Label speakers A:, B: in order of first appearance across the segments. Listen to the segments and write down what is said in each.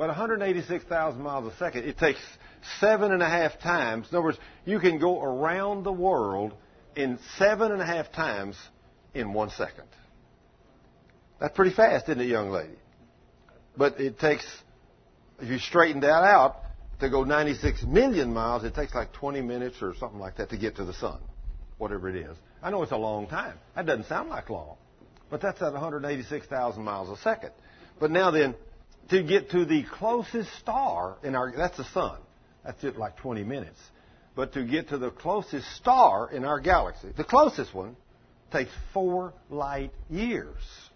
A: But 186,000 miles a second, it takes 7.5 times. In other words, you can go around the world in 7.5 times in 1 second. That's pretty fast, isn't it, young lady? But it takes, if you straighten that out, to go 96 million miles, it takes like 20 minutes or something like that to get to the sun, whatever it is. I know it's a long time. That doesn't sound like long. But that's at 186,000 miles a second. But now then, to get to the closest star in our, that's the sun. That's just like 20 minutes. But to get to the closest star in our galaxy, the closest one, takes 4 light years.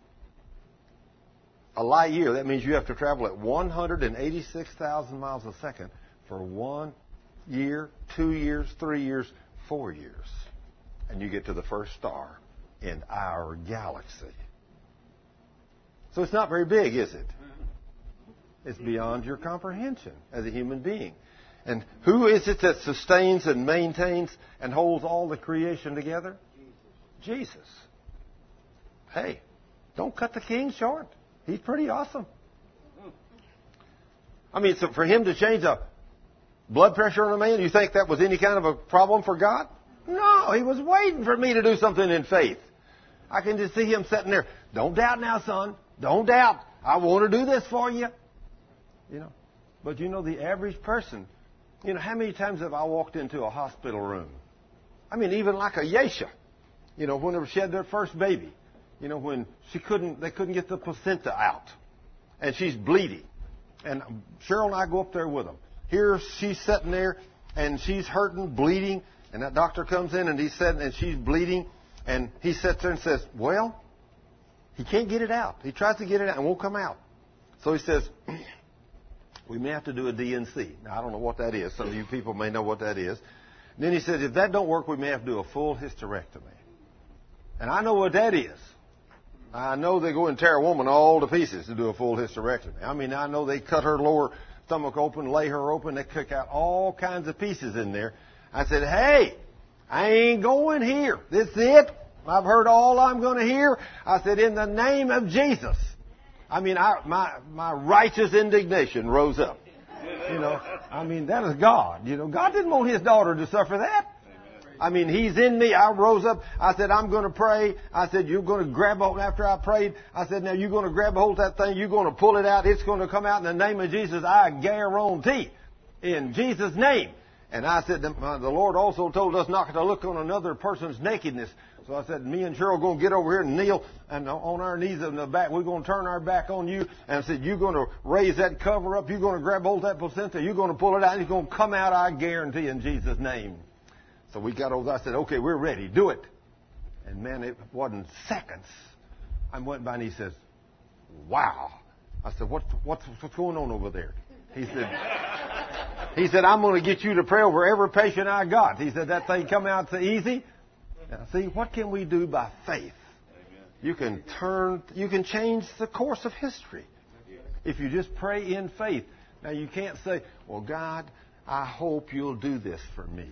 A: A light year, that means you have to travel at 186,000 miles a second for 1 year, 2 years, 3 years, 4 years. And you get to the first star in our galaxy. So it's not very big, is it? It's beyond your comprehension as a human being. And who is it that sustains and maintains and holds all the creation together? Jesus. Hey, don't cut the king short. He's pretty awesome. I mean, so for him to change the blood pressure on a man, you think that was any kind of a problem for God? No, he was waiting for me to do something in faith. I can just see him sitting there. Don't doubt now, son. Don't doubt. I want to do this for you. You know. But you know, the average person, you know, how many times have I walked into a hospital room? I mean, even like a Yesha, you know, whenever she had their first baby. You know, when they couldn't get the placenta out. And she's bleeding. And Cheryl and I go up there with them. Here she's sitting there, and she's hurting, bleeding. And that doctor comes in, and he's sitting, and she's bleeding. And he sits there and says, well, he can't get it out. He tries to get it out, and it won't come out. So he says, we may have to do a DNC. Now, I don't know what that is. Some of you people may know what that is. And then he says, if that don't work, we may have to do a full hysterectomy. And I know what that is. I know they go and tear a woman all to pieces to do a full hysterectomy. I mean, I know they cut her lower stomach open, lay her open, they kick out all kinds of pieces in there. I said, hey, I ain't going here. This is it. I've heard all I'm going to hear. I said, in the name of Jesus. I mean, my righteous indignation rose up. You know, I mean, that is God. You know, God didn't want his daughter to suffer that. I mean, he's in me. I rose up. I said, I'm going to pray. I said, you're going to grab a hold. After I prayed, I said, now you're going to grab a hold of that thing. You're going to pull it out. It's going to come out in the name of Jesus. I guarantee. In Jesus' name. And I said, the Lord also told us not to look on another person's nakedness. So I said, me and Cheryl are going to get over here and kneel and on our knees in the back. We're going to turn our back on you. And I said, you're going to raise that cover up. You're going to grab hold of that placenta. You're going to pull it out. And it's going to come out, I guarantee, in Jesus' name. So we got over. I said, okay, we're ready. Do it. And man, it wasn't seconds. I went by and he says, wow. I said, what's going on over there? He said, I'm going to get you to pray over every patient I got. He said, that thing come out so easy. Now, see, what can we do by faith? You can change the course of history if you just pray in faith. Now, you can't say, well, God, I hope you'll do this for me.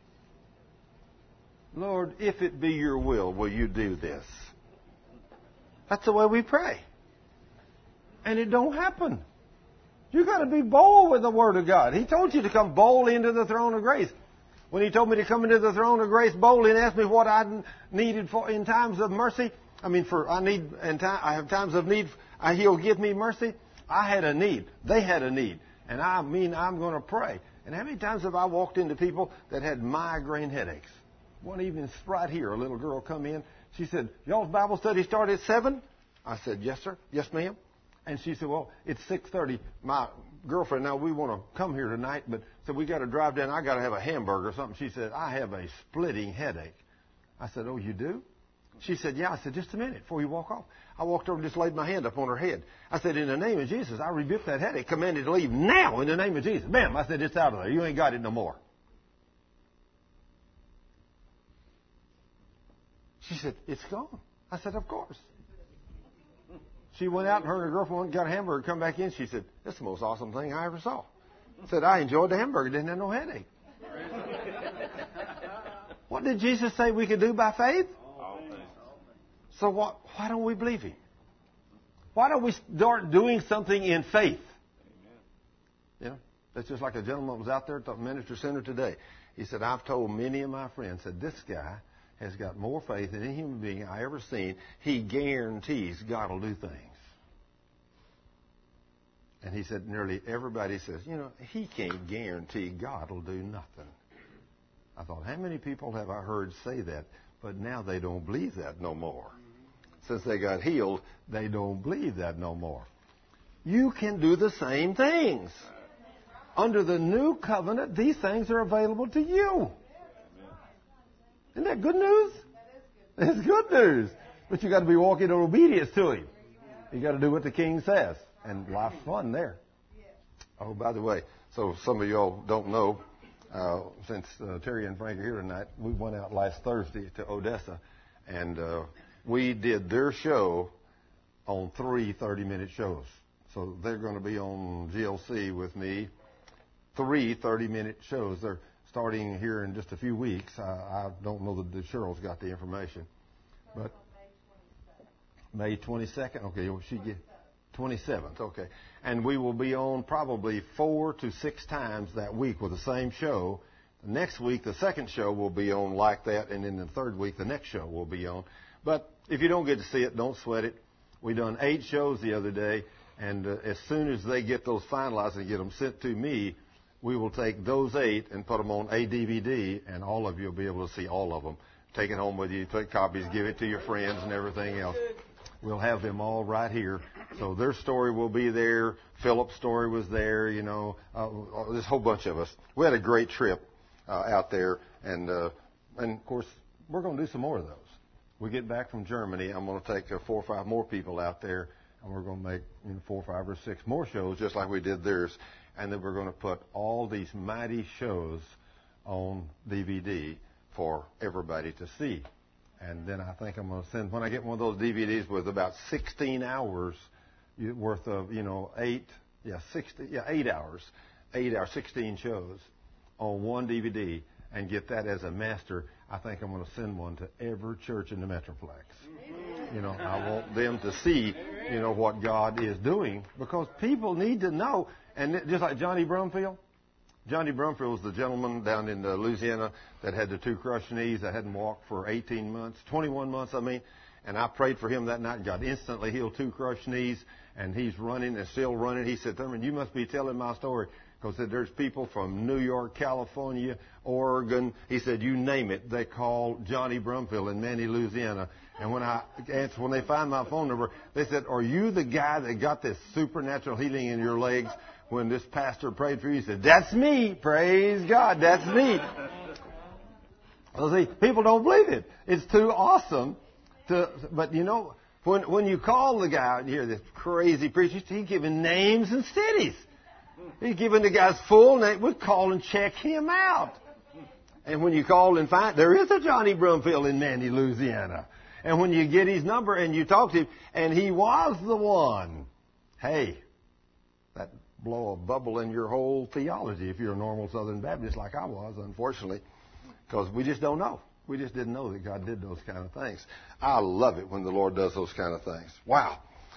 A: Lord, if it be your will you do this? That's the way we pray. And it don't happen. You got to be bold with the Word of God. He told you to come boldly into the throne of grace. When he told me to come into the throne of grace boldly and ask me what I needed for in times of mercy, I have times of need, he'll give me mercy. I had a need. They had a need. And I'm going to pray. And how many times have I walked into people that had migraine headaches? One evening, right here, a little girl come in. She said, y'all's Bible study start at 7? I said, yes, sir. Yes, ma'am. And she said, well, it's 6:30. My girlfriend, now we want to come here tonight, but so we got to drive down. I got to have a hamburger or something. She said, I have a splitting headache. I said, oh, you do? She said, yeah. I said, just a minute before you walk off. I walked over and just laid my hand up on her head. I said, in the name of Jesus, I rebuke that headache. Commanded to leave now in the name of Jesus. Ma'am, I said, it's out of there. You ain't got it no more. She said, it's gone. I said, of course. She went out and her and her girlfriend got a hamburger, come back in. She said, that's the most awesome thing I ever saw. Said, I enjoyed the hamburger, didn't have no headache. What did Jesus say we could do by faith? So why don't we believe him? Why don't we start doing something in faith? You know, that's just like a gentleman was out there at the Minister Center today. He said, I've told many of my friends that this guy has got more faith than any human being I ever seen. He guarantees God will do things. And he said nearly everybody says, you know, he can't guarantee God will do nothing. I thought, how many people have I heard say that? But now they don't believe that no more. Since they got healed, they don't believe that no more. You can do the same things. Under the new covenant, these things are available to you. Isn't that good news? It's good news. But you got to be walking in obedience to Him. You got to do what the King says. And life's fun there. Oh, by the way, so some of y'all don't know, since Terry and Frank are here tonight, we went out last Thursday to Odessa, and we did their show on 3 30-minute shows. So they're going to be on GLC with me, 3 30-minute shows. They're starting here in just a few weeks. I don't know that Cheryl's got the information. But May 22nd? Okay, she get 27th, okay. And we will be on probably 4 to 6 times that week with the same show. Next week, the second show will be on like that, and then the third week, the next show will be on. But if you don't get to see it, don't sweat it. We done 8 shows the other day, and as soon as they get those finalized and get them sent to me, we will take those 8 and put them on a DVD, and all of you will be able to see all of them. Take it home with you, take copies, give it to your friends and everything else. We'll have them all right here. So their story will be there. Philip's story was there, you know. There's a whole bunch of us. We had a great trip out there. And of course, we're going to do some more of those. We get back from Germany, I'm going to take 4 or 5 more people out there. And we're going to make 4 or 5 or 6 more shows just like we did theirs. And then we're going to put all these mighty shows on DVD for everybody to see. And then I think I'm going to send, when I get one of those DVDs with about 16 hours worth of, 8 hours, 16 shows on one DVD and get that as a master, I think I'm going to send one to every church in the Metroplex. I want them to see, what God is doing, because people need to know. And just like Johnny Brumfield was the gentleman down in Louisiana that had the 2 crushed knees, that hadn't walked for 18 months, 21 months, and I prayed for him that night, and God instantly healed 2 crushed knees, and he's running and still running. He said, Thurman, you must be telling my story, because there's people from New York, California, Oregon. He said, you name it, they call Johnny Brumfield in Manny, Louisiana. And when they find my phone number, they said, are you the guy that got this supernatural healing in your legs when this pastor prayed for you? He said, that's me. Praise God. That's me. Well, see, people don't believe it. It's too awesome. But when you call the guy, you hear this crazy preacher, he's giving names and cities. He's giving the guy's full name. We call and check him out. And when you call and find, there is a Johnny Brumfield in Manny, Louisiana. And when you get his number and you talk to him, and he was the one, hey, that blow a bubble in your whole theology if you're a normal Southern Baptist like I was, unfortunately, because we just don't know. We just didn't know that God did those kind of things. I love it when the Lord does those kind of things. Wow.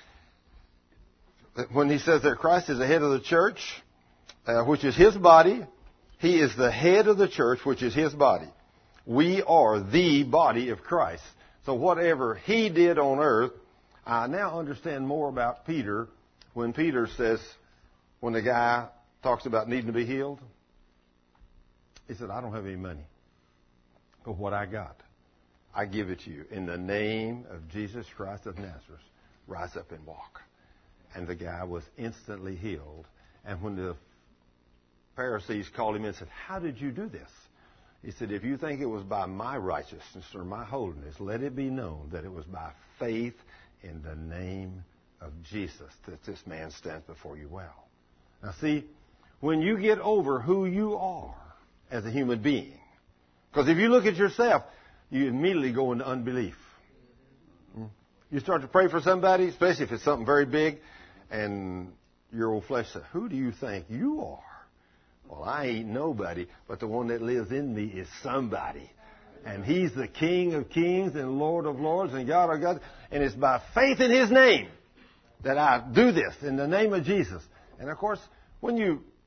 A: When he says that Christ is the head of the church, which is his body, he is the head of the church, which is his body. We are the body of Christ. So whatever he did on earth, I now understand more about Peter when Peter says, when the guy talks about needing to be healed, he said, I don't have any money, but what I got, I give it to you. In the name of Jesus Christ of Nazareth, rise up and walk. And the guy was instantly healed. And when the Pharisees called him in and said, how did you do this? He said, if you think it was by my righteousness or my holiness, let it be known that it was by faith in the name of Jesus that this man stands before you well. Now see, when you get over who you are as a human being, because if you look at yourself, you immediately go into unbelief. You start to pray for somebody, especially if it's something very big, and your old flesh says, who do you think you are? Well, I ain't nobody, but the one that lives in me is somebody. And he's the King of kings and Lord of lords and God of gods. And it's by faith in his name that I do this, in the name of Jesus. And, of course, when you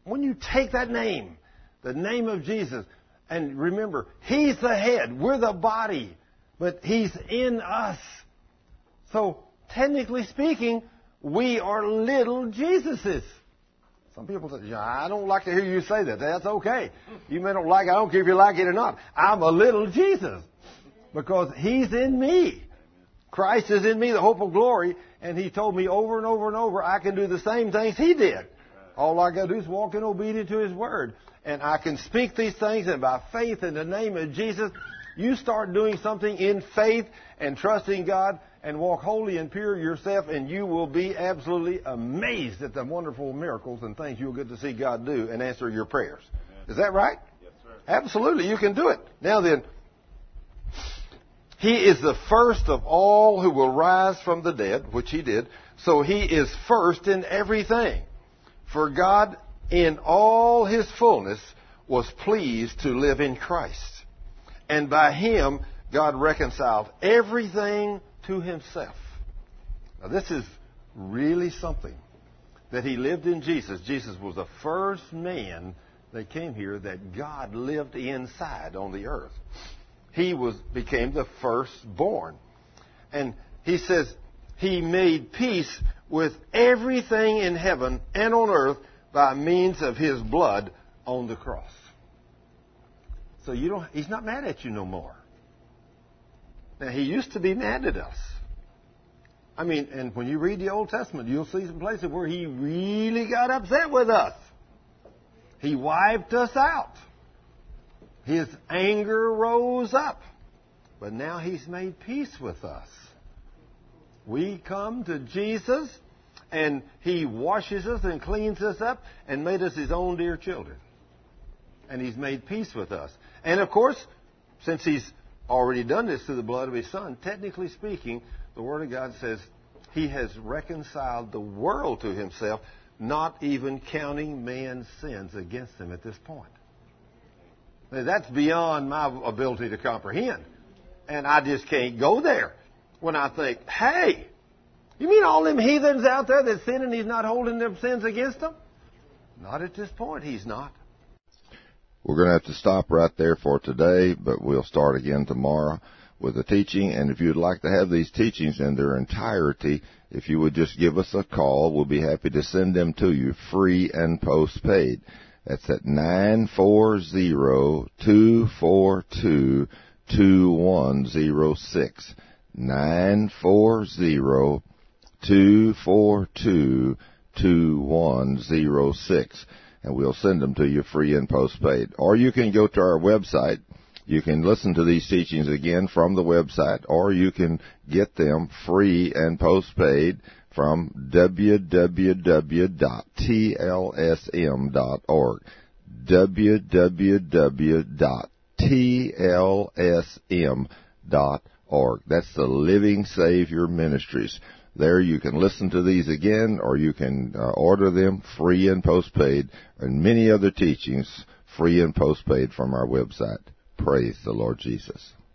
A: when you take that name, the name of Jesus, and remember, He's the head, we're the body, but He's in us. So, technically speaking, we are little Jesuses. Some people say, I don't like to hear you say that. That's okay. You may not like it. I don't care if you like it or not. I'm a little Jesus because He's in me. Christ is in me, the hope of glory, and He told me over and over and over I can do the same things He did. All I got to do is walk in obedience to His Word. And I can speak these things, and by faith in the name of Jesus, you start doing something in faith and trusting God and walk holy and pure yourself, and you will be absolutely amazed at the wonderful miracles and things you'll get to see God do and answer your prayers. Amen. Is that right?
B: Yes, sir.
A: Absolutely, you can do it. Now then, He is the first of all who will rise from the dead, which He did. So He is first in everything. For God, in all His fullness, was pleased to live in Christ. And by Him, God reconciled everything to Himself. Now this is really something. That He lived in Jesus. Jesus was the first man that came here that God lived inside on the earth. He became the firstborn. And He says He made peace with everything in heaven and on earth by means of His blood on the cross. So He's not mad at you no more. Now, He used to be mad at us. I mean, and when you read the Old Testament, you'll see some places where He really got upset with us. He wiped us out. His anger rose up. But now He's made peace with us. We come to Jesus, and He washes us and cleans us up and made us His own dear children. And He's made peace with us. And of course, since He's already done this through the blood of His Son, technically speaking, the Word of God says He has reconciled the world to Himself, not even counting man's sins against them at this point. Now, that's beyond my ability to comprehend. And I just can't go there when I think, hey, you mean all them heathens out there that sin and He's not holding their sins against them? Not at this point, He's not.
C: We're going to have to stop right there for today, but we'll start again tomorrow with the teaching. And if you'd like to have these teachings in their entirety, if you would just give us a call, we'll be happy to send them to you free and postpaid. That's at 940-242-2106. 940-242-2106. And we'll send them to you free and postpaid. Or you can go to our website. You can listen to these teachings again from the website, or you can get them free and postpaid from www.tlsm.org. www.tlsm.org. That's the Living Savior Ministries. There you can listen to these again, or you can order them free and postpaid, and many other teachings free and postpaid from our website. Praise the Lord Jesus.